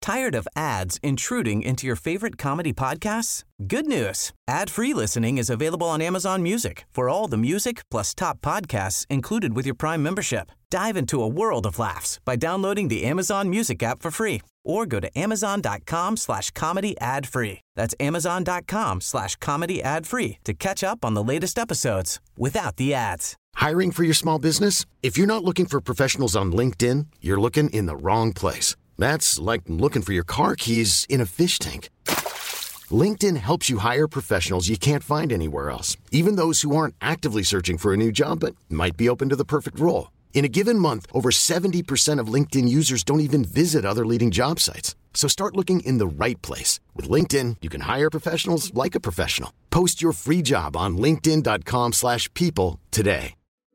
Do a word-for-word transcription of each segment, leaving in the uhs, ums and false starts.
Tired of ads intruding into your favorite comedy podcasts? Good news. Ad-free listening is available on Amazon Music for all the music plus top podcasts included with your Prime membership. Dive into a world of laughs by downloading the Amazon Music app for free or go to amazon.com slash comedy ad free. That's amazon.com slash comedy ad free to catch up on the latest episodes without the ads. Hiring for your small business? If you're not looking for professionals on LinkedIn, you're looking in the wrong place. That's like looking for your car keys in a fish tank. LinkedIn helps you hire professionals you can't find anywhere else, even those who aren't actively searching for a new job but might be open to the perfect role. In a given month, over seventy percent of LinkedIn users don't even visit other leading job sites. So start looking in the right place. With LinkedIn, you can hire professionals like a professional. Post your free job on linkedin.com slash people today.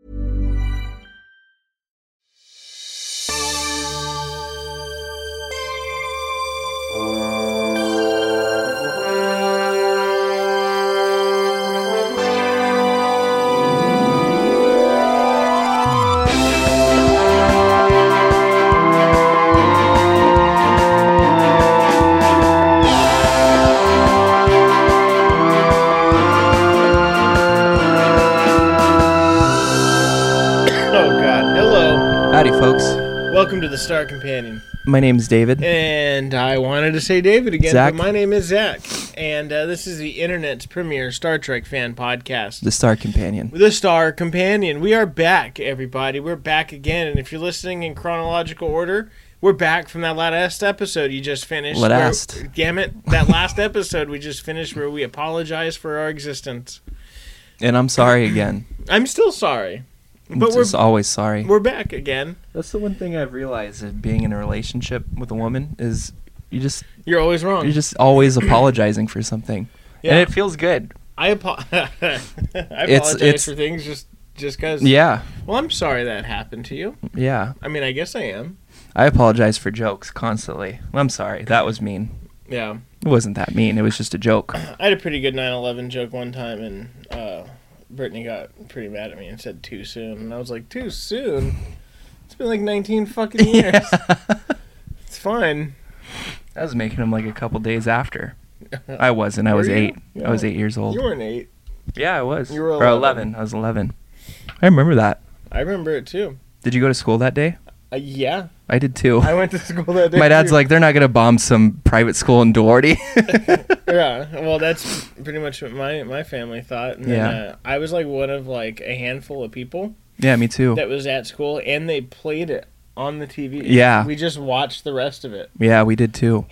Howdy, folks. Welcome to the Star Companion. My name is David. And I wanted to say David again, Zach. but my name is Zach. And uh, this is the internet's premier Star Trek fan podcast. The Star Companion. The Star Companion. We are back, everybody. We're back again. And if you're listening in chronological order, we're back from that last episode you just finished. Last. Where, damn it. That last episode we just finished where we apologize for our existence. And I'm sorry again. I'm still sorry. But I'm we're just always sorry. We're back again. That's the one thing I've realized of being in a relationship with a woman is you just You're always wrong. You're just always apologizing for something. Yeah. And it feels good. I, apo- I It's- apologize it's- for things just just because. Yeah. Well, I'm sorry that happened to you. Yeah. I mean, I guess I am. I apologize for jokes constantly. I'm sorry. That was mean. Yeah. It wasn't that mean. It was just a joke. I had a pretty good nine eleven joke one time, and uh, Brittany got pretty mad at me and said too soon. And I was like, too soon? It's been like nineteen fucking years. Yeah. It's fine. I was making them like a couple days after. I wasn't. I Were was you? eight. Yeah. I was eight years old. You weren't eight. Yeah, I was. You were Or eleven. I was eleven. I remember that. I remember it too. Did you go to school that day? Uh, yeah. I did too. I went to school that day. My dad's too. like, they're not going to bomb some private school in Duarte. Yeah, well, that's pretty much what my, my family thought. And Yeah. then, uh, I was like one of like a handful of people Yeah, me too. that was at school, and they played it on the T V. Yeah. We just watched the rest of it. Yeah, we did too.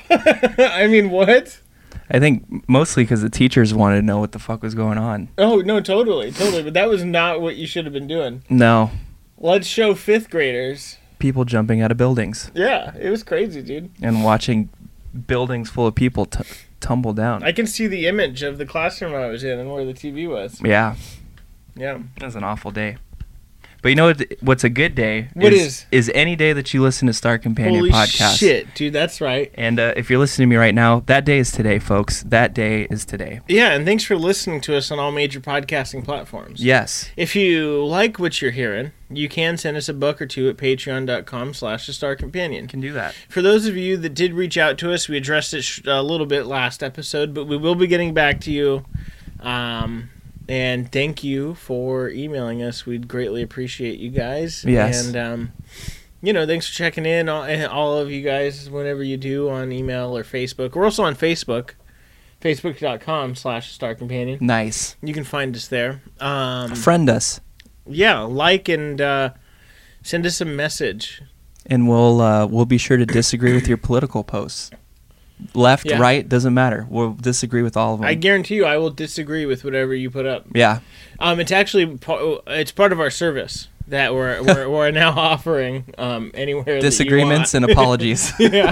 I mean, what? I think mostly because the teachers wanted to know what the fuck was going on. Oh, no, totally, totally. But that was not what you should have been doing. No. Let's show fifth graders. People jumping out of buildings Yeah, it was crazy, dude. and watching buildings full of people t- tumble down. I can see the image of the classroom I was in and where the T V was. Yeah, Yeah. it was an awful day. But you know what, what's a good day? What is? Is any day that you listen to Star Companion Holy podcast. shit, dude, that's right. And uh, if you're listening to me right now, that day is today, folks. That day is today. Yeah, and thanks for listening to us on all major podcasting platforms. Yes. If you like what you're hearing, you can send us a buck or two at patreon.com slash the Star Companion. Can do that. For those of you that did reach out to us, we addressed it sh- a little bit last episode, but we will be getting back to you. Um, and thank you for emailing us. We'd greatly appreciate you guys. Yes. And, um, you know, thanks for checking in, all, all of you guys, whenever you do on email or Facebook. We're also on Facebook, facebook.com slash Star Companion. Nice. You can find us there. Um, Friend us. yeah, like and uh, send us a message. And we'll uh, we'll be sure to disagree with your political posts. Left, Yeah. right, doesn't matter. We'll disagree with all of them. I guarantee you I will disagree with whatever you put up. yeah. Um, it's actually pa- it's part of our service that we're we're, we're now offering um, anywhere Disagreements that and apologies. you want. Yeah.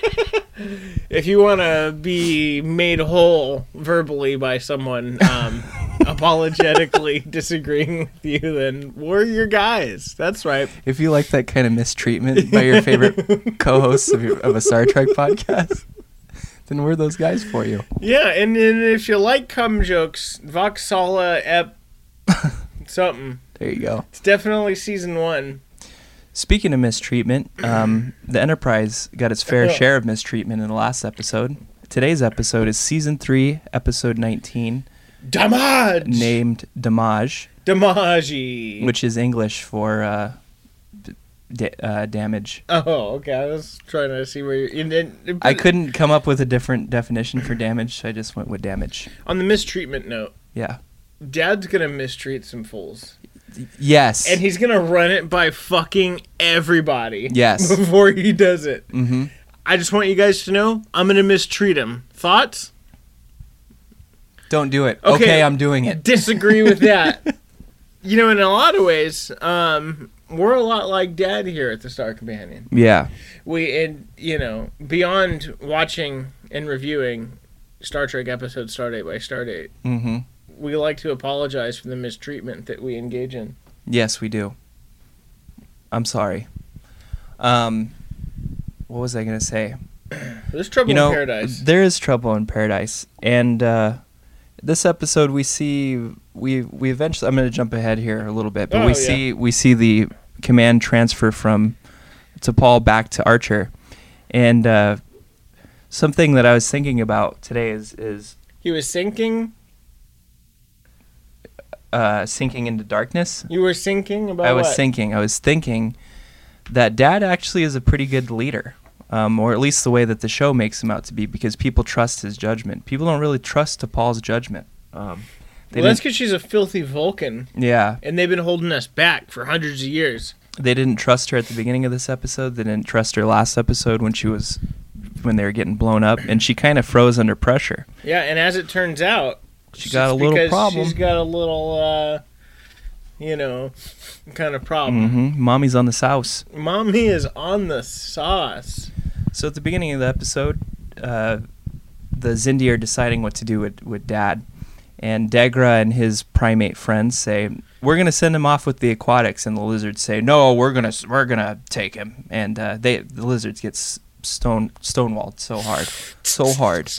If you want to be made whole verbally by someone um, apologetically disagreeing with you, then we're your guys. That's right. If you like that kind of mistreatment by your favorite co-hosts of, your, of a Star Trek podcast, then we're those guys for you. Yeah, and, and if you like cum jokes, Voxala ep something. There you go. It's definitely season one. Speaking of mistreatment, um, the Enterprise got its fair Oh. share of mistreatment in the last episode. Today's episode is season three, episode nineteen, Damage! named Damage, Damage! which is English for uh, d- da- uh, damage. Oh, okay. I was trying to see where you're... In, in, I couldn't come up with a different definition for damage, so I just went with damage. On the mistreatment note, Yeah. Dad's gonna mistreat some fools. Yes. And he's gonna run it by fucking everybody. Yes. Before he does it. Mm-hmm. I just want you guys to know, I'm gonna mistreat him. Thoughts? Don't do it. Okay. Okay, I'm doing it. Disagree with that. You know, in a lot of ways, um, we're a lot like Dad here at the Star Companion. Yeah. We, and you know, beyond watching and reviewing Star Trek episodes Stardate by Stardate, Mm-hmm. we like to apologize for the mistreatment that we engage in. Yes, we do. I'm sorry. Um, what was I gonna say? There's trouble You know, in paradise. there is trouble in paradise, and uh, this episode we see we we eventually. I'm gonna jump ahead here a little bit, but Oh, we yeah. see we see the command transfer from T'Pol back to Archer, and uh, something that I was thinking about today is is He was sinking. uh, sinking into darkness. You were sinking about I was what? thinking, I was thinking that Dad actually is a pretty good leader, um, or at least the way that the show makes him out to be, because people trust his judgment. People don't really trust T'Pol's judgment. Um, they Well, that's didn't- because she's a filthy Vulcan, yeah, and they've been holding us back for hundreds of years. they didn't trust her at the beginning of this episode. They didn't trust her last episode when she was when they were getting blown up, and she kind of froze under pressure. Yeah, and as it turns out, She got a it's little because problem. She's got a little, uh, you know, kind of problem. Mm-hmm. Mommy's on the souse. Mommy is on the sauce. So at the beginning of the episode, uh, the Xindi are deciding what to do with, with Dad. And Degra and his primate friends say, we're going to send him off with the aquatics. And the lizards say, no, we're going to we're gonna take him. And uh, they the lizards get s- stone stonewalled so hard. So hard.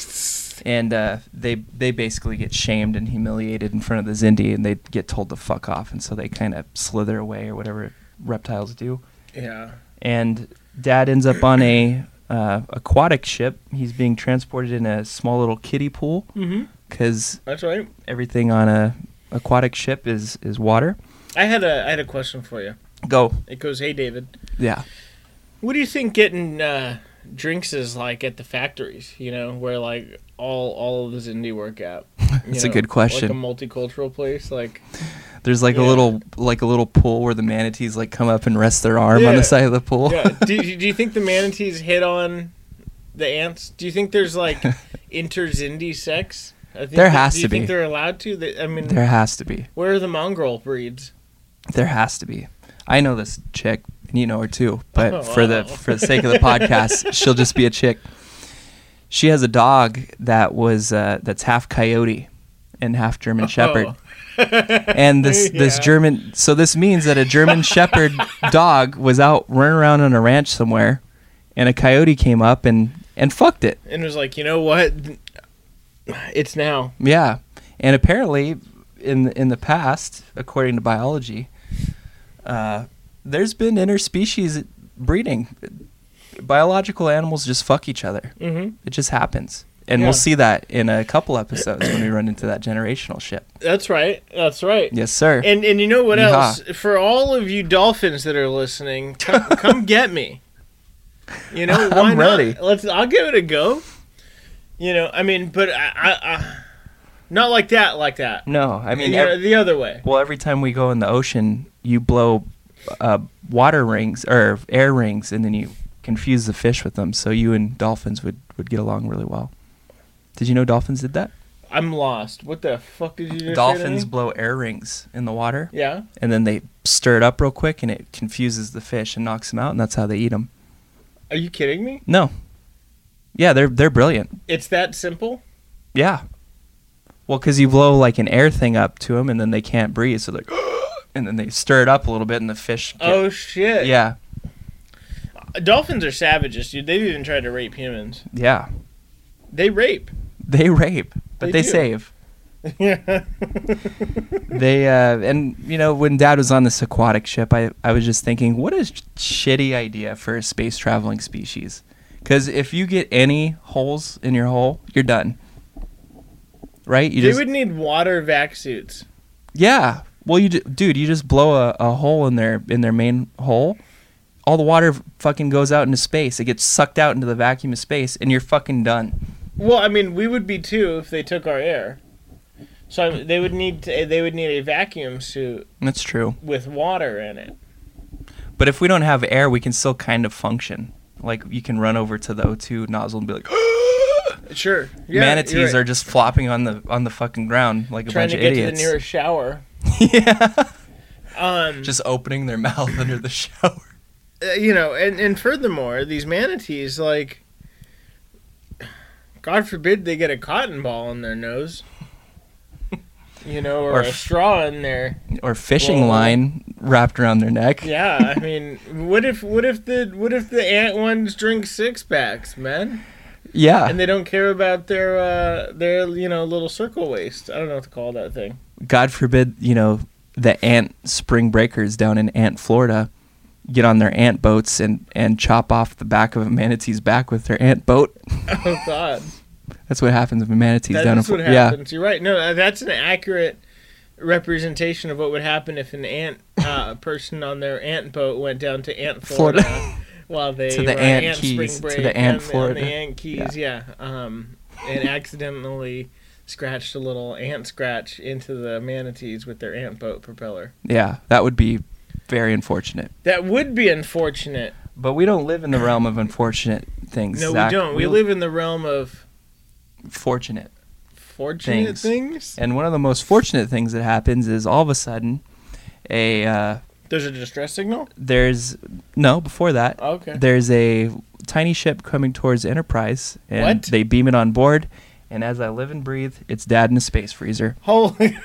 And uh, they they basically get shamed and humiliated in front of the Xindi. And they get told to fuck off. And so they kind of slither away or whatever reptiles do. Yeah. And Dad ends up on a uh, aquatic ship. He's being transported in a small little kiddie pool Mm-hmm. because That's right. everything on a aquatic ship is, is water. I had a I had a question for you. Go. It goes, hey David, Yeah. what do you think getting uh, drinks is like at the factories? You know, where like all all of the Xindi work at. That's You a good Like question. a multicultural place, like. There's like Yeah. a little like a little pool where the manatees like come up and rest their arm on Yeah. the side of the pool. Yeah. Do, do you think the manatees hit on the ants? Do you think there's like inter-Xindi sex? I think There that- has do you to think be. they're allowed to? They, I mean, There has to be. where are the mongrel breeds? There has to be. I know this chick, and you know her too. But Oh, for the wow. for the sake of the podcast, she'll just be a chick. She has a dog that was uh, that's half coyote and half German Shepherd. Oh. And this this Yeah. German, so this means that a German Shepherd dog was out running around on a ranch somewhere, and a coyote came up and and fucked it. And was like, you know what? It's now. Yeah, and apparently, in in the past, according to biology, uh, there's been interspecies breeding. Biological animals just fuck each other. Mm-hmm. It just happens, and Yeah. we'll see that in a couple episodes when we run into that generational ship. That's right. That's right. Yes, sir. And and you know what Yeehaw. else? For all of you dolphins that are listening, come, come get me. You know, why I'm ready. not? Let's. I'll give it a go. You know, I mean, but I, I, I not like that, like that. no, I mean, You know, the other way. well, every time we go in the ocean, you blow uh, water rings or air rings, and then you confuse the fish with them. So you and dolphins would, would get along really well. Did you know dolphins did that? I'm lost. What the fuck did you just Dolphins say to me? blow air rings in the water, Yeah. and then they stir it up real quick, and it confuses the fish and knocks them out, and that's how they eat them. Are you kidding me? No. Yeah, they're they're brilliant. It's that simple? Yeah. Well, because you blow like an air thing up to them, and then they can't breathe, so they're and then they stir it up a little bit, and the fish. Get, Oh shit. yeah, Dolphins are savages, dude. They've even tried to rape humans. yeah. They rape. They rape, but They they, do. save. Yeah. They uh, and you know when Dad was on this aquatic ship, I I was just thinking, what a shitty idea for a space traveling species. Because if you get any holes in your hull, you're done. Right? You they just would need water vac suits. yeah. Well, you d- dude, you just blow a, a hole in their in their main hole. All the water fucking goes out into space. It gets sucked out into the vacuum of space, and you're fucking done. Well, I mean, we would be too if they took our air. So I- they would need to, they would need a vacuum suit That's true. with water in it. But if we don't have air, we can still kind of function. Like you can run over to the O two nozzle and be like, Sure. Yeah, manatees you're right. are just flopping on the on the fucking ground like a trying bunch to of get idiots. to the nearest shower. Yeah. Um, Just opening their mouth under the shower. uh, you know, and, and furthermore, these manatees, like, God forbid they get a cotton ball in their nose. You know, or, Or a f- straw in there. Or fishing Well- line wrapped around their neck. Yeah, I mean, what if what if the what if the ant ones drink six packs, man, Yeah. and they don't care about their uh, their you know little circle waist? I don't know what to call that thing. God forbid, you know, the ant spring breakers down in Ant, Florida, get on their ant boats and, and chop off the back of a manatee's back with their ant boat. Oh God, That's what happens with manatees that down is in what Florida. happens. You're right. No, that's an accurate representation of what would happen if an ant uh, person on their ant boat went down to Ant, Florida. Florida. While they To the were Ant ant Keys, spring to break the Ant, on the- on Florida. the Ant Keys, yeah. Um, and accidentally scratched a little ant scratch into the manatees with their ant boat propeller. Yeah, that would be very unfortunate. That would be unfortunate. But we don't live in the realm of unfortunate things. No, Zach. we don't. We live in the realm of fortunate. fortunate Things. things. And one of the most fortunate things that happens is all of a sudden, a uh, There's a distress signal? there's no before that. Okay. There's a tiny ship coming towards Enterprise, and What? they beam it on board. And as I live and breathe, it's Dad in a space freezer. Holy.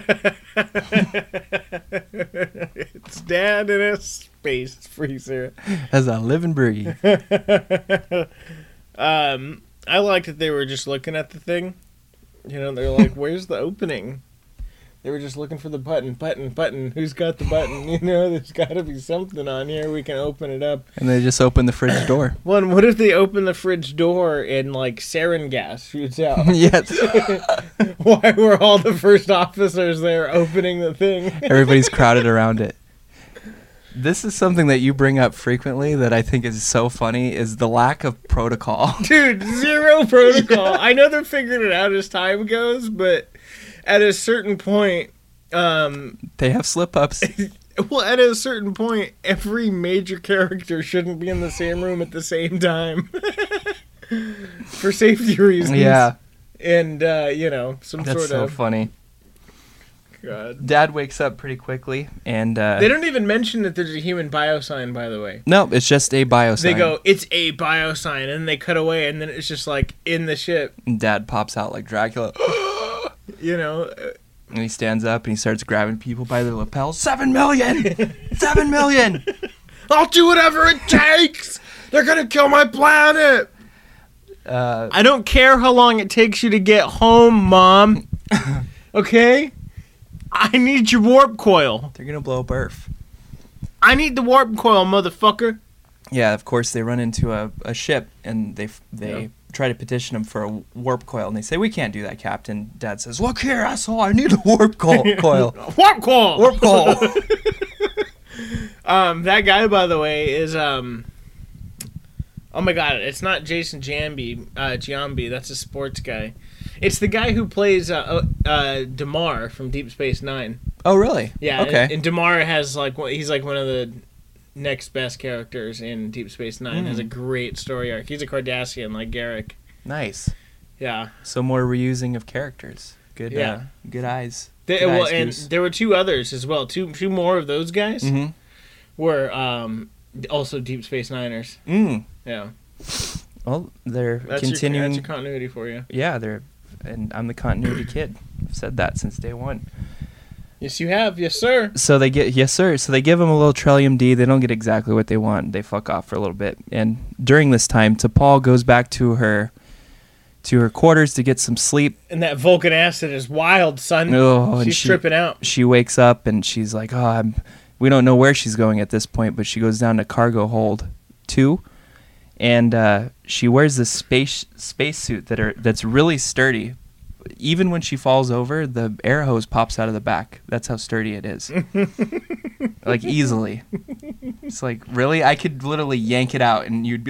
It's Dad in a space freezer. As I live and breathe. Um, I like that they were just looking at the thing. You know, they're like, where's the opening? They were just looking for the button, button, button. Who's got the button? You know, there's got to be something on here. We can open it up. And they just open the fridge door. Well, and what if they open the fridge door and, like, sarin gas shoots out? Yes. Why were all the first officers there opening the thing? Everybody's crowded around it. This is something that you bring up frequently that I think is so funny is the lack of protocol. Dude, zero protocol. I know they're figuring it out as time goes, but at a certain point, um, They have slip-ups. well, at a certain point, every major character shouldn't be in the same room at the same time for safety reasons. Yeah. And, uh, you know, some That's sort so of... funny. God. Dad wakes up pretty quickly, and uh, They don't even mention that there's a human biosign, by the way. no, it's just a biosign. They go, it's a biosign, and then they cut away, and then it's just like in the ship, And Dad pops out like Dracula, you know. uh, and he stands up and he starts grabbing people by their lapels. Seven million, seven million. I'll do whatever it takes. They're gonna kill my planet. Uh, I don't care how long it takes you to get home, Mom. Okay? I need your warp coil. they're gonna blow up Earth. I need the warp coil, motherfucker. Yeah, of course they run into a, a ship and they f- they Yeah. try to petition him for a warp coil, and they say, "We can't do that, Captain." Dad says, "Look here, asshole! I need a warp co- coil." Warp coil. Warp coil. Um, that guy, by the way, is um. Oh my God! It's not Jason Jambi, uh, Giambi. That's a sports guy. It's the guy who plays uh, uh, Damar from Deep Space Nine. Oh, really? Yeah. Okay. And, and Damar has like one- he's like one of the next best characters in Deep Space Nine. Mm. Has a great story arc. He's a Cardassian like Garrick. Nice. Yeah. So more reusing of characters. Good. Yeah. Uh, good eyes. They, Good well, eyes, and Goose. there were two others as well. Two two more of those guys Mhm. were um, also Deep Space Niners. Mm. Yeah. Well, they're That's continuing. Your, that's your continuity for you. Yeah, they're, and I'm the continuity kid. I've said that since day one. Yes, you have. Yes, sir. So they get yes, sir. So they give them a little Trillium D. They don't get exactly what they want. They fuck off for a little bit. And during this time, T'Pol goes back to her, to her quarters to get some sleep. And that Vulcan acid is wild, son. Oh, and she's she, tripping out. She wakes up and she's like, oh, I'm, we don't know where she's going at this point, but she goes down to cargo hold two, and uh, she wears this space space suit that are that's really sturdy. Even when she falls over, the air hose pops out of the back. That's how sturdy it is. Like, easily. It's like, really? I could literally yank it out and you'd be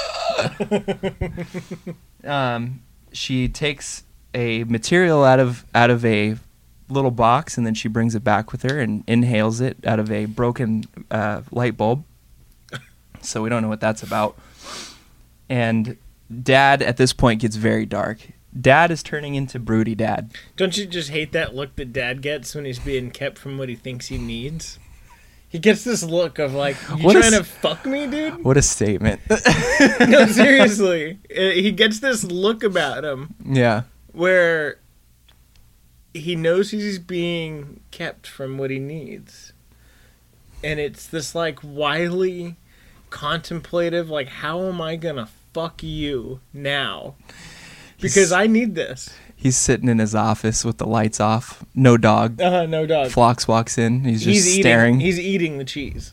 like, um, she takes a material out of out of a little box, and then she brings it back with her and inhales it out of a broken uh, light bulb. So we don't know what that's about. And Dad, at this point, gets very dark. Dad is turning into broody Dad. Don't you just hate that look that Dad gets when he's being kept from what he thinks he needs? He gets this look of like, you What a trying s- to fuck me, dude? What a statement. No, seriously. Uh, He gets this look about him Yeah. where he knows he's being kept from what he needs. And it's this like wily, contemplative, like, how am I gonna fuck you now? Because He's- I need this. He's sitting in his office with the lights off. No dog. Uh, no dog. Phlox walks in. He's just He's staring. eating. He's eating the cheese.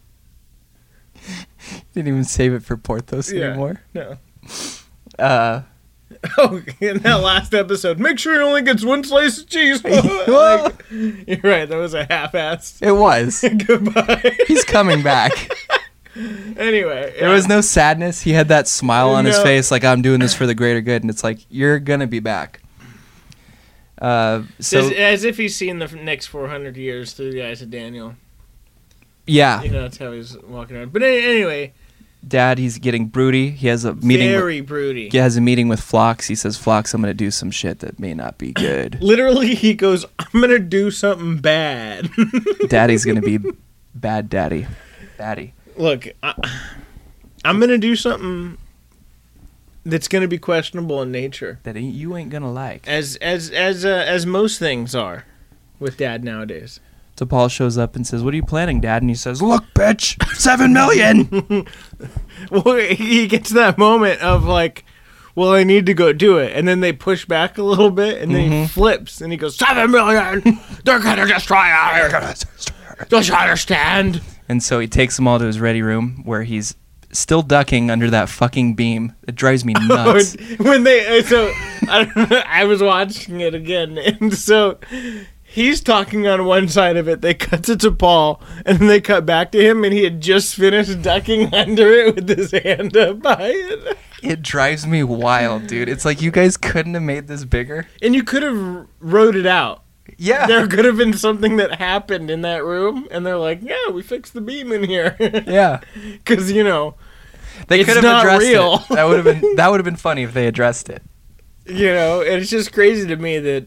Didn't even save it for Porthos Yeah. anymore. No. Uh, Oh, in that last episode, make sure he only gets one slice of cheese. Like, you're right. That was a half-assed it was. goodbye. He's coming back. Anyway, There was no sadness. He had that smile on his No. face, like, I'm doing this for the greater good. And it's like, you're going to be back. Uh, so, as, as if he's seen the next four hundred years through the eyes of Daniel. yeah, You know, that's how he's walking around. But a- anyway, Dad, he's getting broody. He has a meeting. With, very broody. he has a meeting with Phlox. He says, Phlox, I'm going to do some shit that may not be good. Literally, he goes, I'm going to do something bad. Daddy's going to be bad daddy. Daddy. Look, I, I'm going to do something that's going to be questionable in nature. That ain't, you ain't going to like. As as as uh, as most things are with Dad nowadays. So Paul shows up and says, what are you planning, Dad? And he says, look, bitch, seven million. Well, he gets that moment of like, well, I need to go do it. And then they push back a little bit, and then he flips, and he goes, seven million! They're going to destroy us! Don't you understand? And so he takes them all to his ready room where he's still ducking under that fucking beam. It drives me nuts. When they, so, I, I was watching it again, and so he's talking on one side of it, they cut it to Paul, and then they cut back to him, and he had just finished ducking under it with his hand up by it. It drives me wild, dude. It's like you guys couldn't have made this bigger. And you could have wrote it out. Yeah. There could have been something that happened in that room, and they're like, yeah, we fixed the beam in here. Yeah. Because, you know, They It's could have not addressed real. it. That would have been that would have been funny if they addressed it. you know, and it's just crazy to me that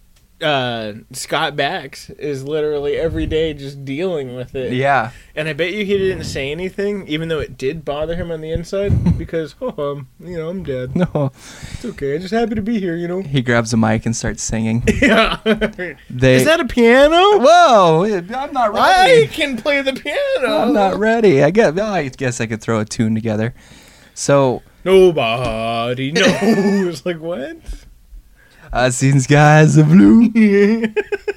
uh, Scott Bax is literally every day just dealing with it. Yeah. And I bet you he didn't say anything, even though it did bother him on the inside, because, oh, um, you know, I'm dead. No. It's okay. I'm just happy to be here, you know? He grabs a mic and starts singing. Yeah. They Is that a piano? Whoa, I'm not I ready. can play the piano. I'm not ready. I guess I guess I could throw a tune together. So Nobody knows. Like, what? I seen skies of blue.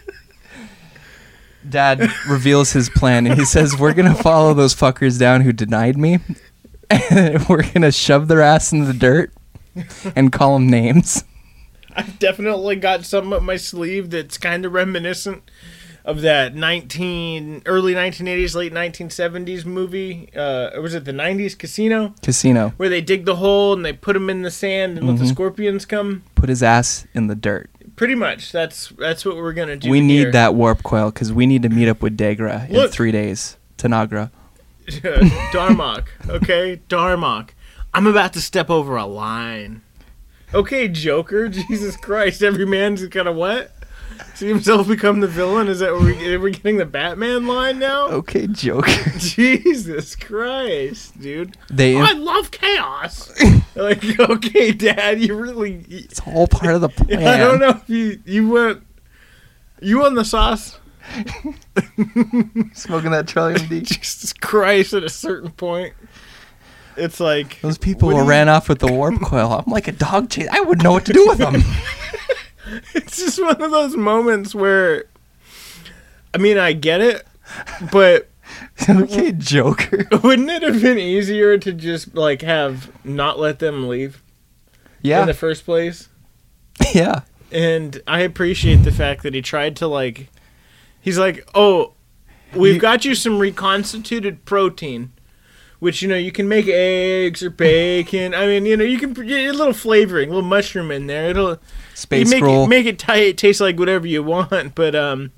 Dad reveals his plan, and he says, we're going to follow those fuckers down who denied me, and we're going to shove their ass in the dirt and call them names. I've definitely got something up my sleeve that's kind of reminiscent of that nineteen early nineteen eighties, late nineteen seventies movie. Uh, or was it the nineties Casino? Casino. Where they dig the hole and they put him in the sand and let the scorpions come. Put his ass in the dirt. Pretty much. That's that's what we're going to do We need here. that warp coil, because we need to meet up with Degra in Look. three days. Tanagra. Darmok, okay? Darmok. I'm about to step over a line. Okay, Joker. Jesus Christ. Every man's kind of what? See himself become the villain? Is that what we, are we getting the Batman line now? Okay, Joker. Jesus Christ, dude. They I love chaos. Like, okay, Dad, you really... It's all part of the plan. I don't know if you, you went... You on the sauce? Smoking that Trillium D. Jesus Christ, at a certain point. It's like Those people what who do you- ran off with the warp coil. I'm like a dog chase. I wouldn't know what to do with them. It's just one of those moments where, I mean, I get it, but Okay, Joker. wouldn't it have been easier to just like have not let them leave Yeah. in the first place? Yeah. And I appreciate the fact that he tried to like, he's like, oh, we've You- got you some reconstituted protein, which, you know, you can make eggs or bacon. I mean, you know, you can get a little flavoring, a little mushroom in there. It'll Space you make roll. it, make it t- taste like whatever you want. But um,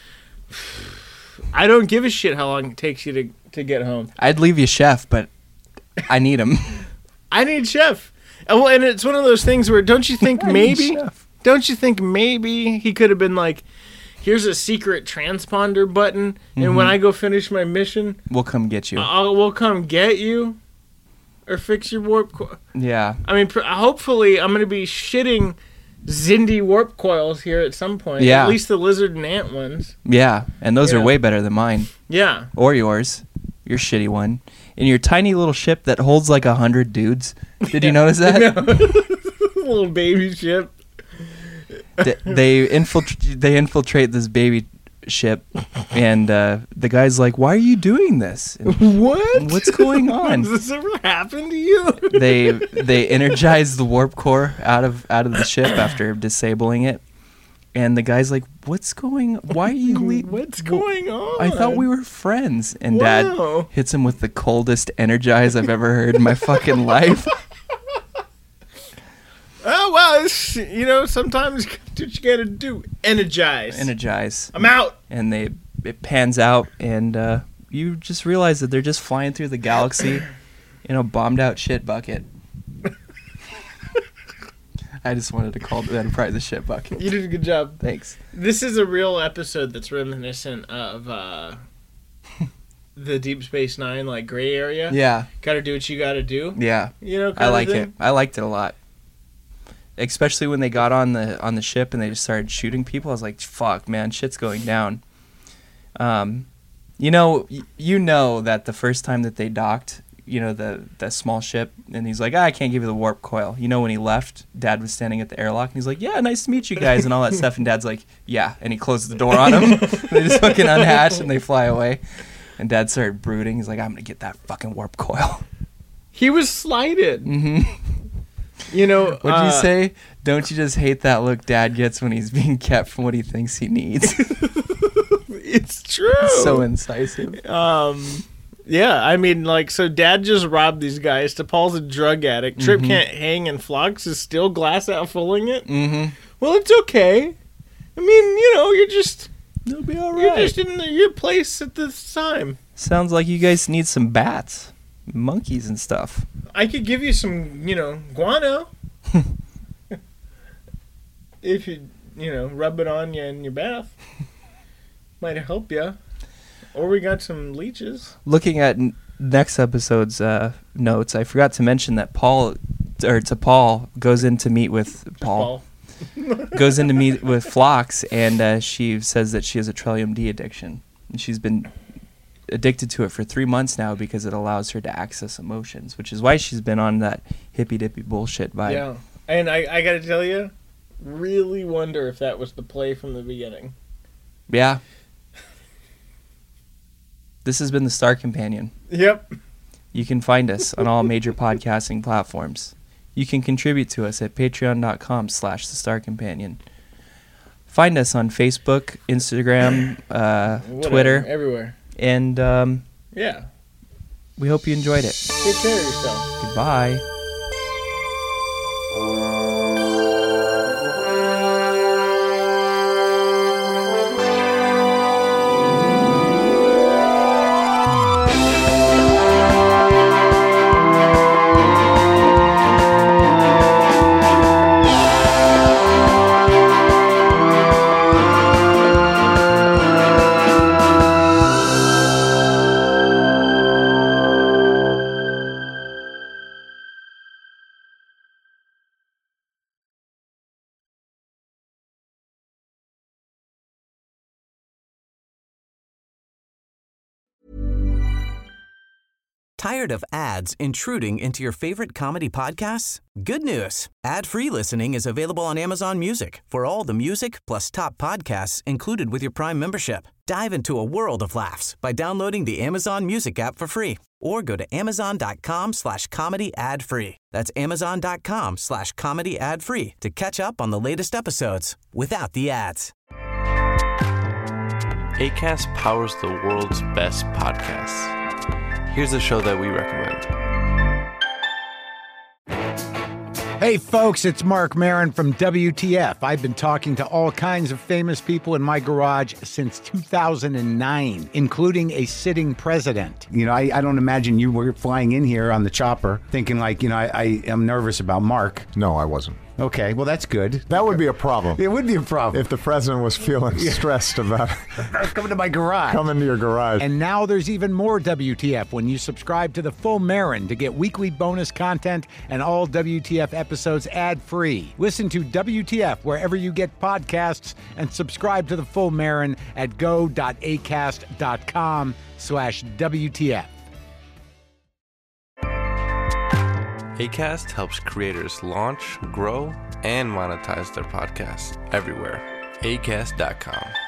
I don't give a shit how long it takes you to, to get home. I'd leave you chef, but I need him. I need chef. And well, and it's one of those things where don't you think I need maybe, chef. don't you think maybe he could have been like, here's a secret transponder button, and when I go finish my mission, We'll come get you. I'll we'll come get you, or fix your warp. Co- Yeah. I mean, pr- hopefully, I'm gonna be shitting Zindi warp coils here at some point. Yeah. At least the lizard and ant ones. Yeah. And those Yeah. are way better than mine. Yeah. Or yours. Your shitty one. In your tiny little ship that holds like a hundred dudes. Did you notice that? Little baby ship. Th- they infiltrate they infiltrate this baby ship, and uh, the guy's like, "Why are you doing this? And What? what's going on?" Has this ever happened to you? they they energize the warp core out of out of the ship after disabling it, and the guy's like, "What's going? Why are you? Le- What's going on? I thought we were friends." And Dad Wow. hits him with the coldest energize I've ever heard in my fucking life. Oh well, it's, you know, sometimes that's what you gotta do. Energize. Energize. I'm out. And they it pans out, and uh, you just realize that they're just flying through the galaxy in a bombed out shit bucket. I just wanted to call the Enterprise a shit bucket. You did a good job. Thanks. This is a real episode that's reminiscent of uh, the Deep Space Nine, like gray area. Yeah, Gotta do what you gotta do. yeah. You know, I kinda like thing. it. I liked it a lot. Especially when they got on the on the ship and they just started shooting people. I was like, "Fuck, man, shit's going down." Um, you know, y- you know that the first time that they docked, you know, the the small ship, and he's like, ah, "I can't give you the warp coil." You know, when he left, Dad was standing at the airlock, and he's like, "Yeah, nice to meet you guys," and all that stuff. And Dad's like, "Yeah," and he closed the door on him. They just fucking unhatch and they fly away. And Dad started brooding. He's like, "I'm gonna get that fucking warp coil." He was slighted. hmm You know, What'd uh, you say? Don't you just hate that look Dad gets when he's being kept from what he thinks he needs? It's true. So incisive. Um, yeah, I mean, like, so Dad just robbed these guys. T'Pol's a drug addict. Trip can't hang, and Phlox is still glass out filling it. Mm-hmm. Well, it's okay. I mean, you know, you're just It'll be all you're right. just in the, your place at this time. Sounds like you guys need some bats, monkeys, and stuff. I could give you some, you know, guano. If you, you know, rub it on you in your bath. Might help you. Or we got some leeches. Looking at n- next episode's uh, notes, I forgot to mention that Paul, or to Paul, goes in to meet with Paul. goes in to meet with Phlox, and uh, she says that she has a Trillium D addiction, and she's been addicted to it for three months now because it allows her to access emotions, which is why she's been on that hippy dippy bullshit vibe. Yeah. And I, I gotta tell you, really wonder if that was the play from the beginning. Yeah. This has been the Star Companion. Yep. You can find us on all major podcasting platforms. You can contribute to us at patreon.com slash the Star Companion. Find us on Facebook, Instagram, uh, Whatever, Twitter, everywhere. and um, Yeah. we hope you enjoyed it. Take care of yourself. Goodbye. Tired of ads intruding into your favorite comedy podcasts? Good news. Ad-free listening is available on Amazon Music for all the music plus top podcasts included with your Prime membership. Dive into a world of laughs by downloading the Amazon Music app for free or go to amazon.com slash comedy ad free. That's amazon.com slash comedy ad free to catch up on the latest episodes without the ads. Acast powers the world's best podcasts. Here's a show that we recommend. Hey folks, it's Mark Maron from W T F. I've been talking to all kinds of famous people in my garage since two thousand nine, including a sitting president. You know, I, I don't imagine you were flying in here on the chopper thinking like, you know, I, I am nervous about Mark. No, I wasn't. Okay, well, that's good. That would be a problem. It would be a problem. If the president was feeling stressed about coming to my garage. Coming to your garage. And now there's even more W T F when you subscribe to the Full Marin to get weekly bonus content and all W T F episodes ad-free. Listen to W T F wherever you get podcasts and subscribe to the Full Marin at go.acast.com slash WTF. Acast helps creators launch, grow, and monetize their podcasts everywhere. acast dot com.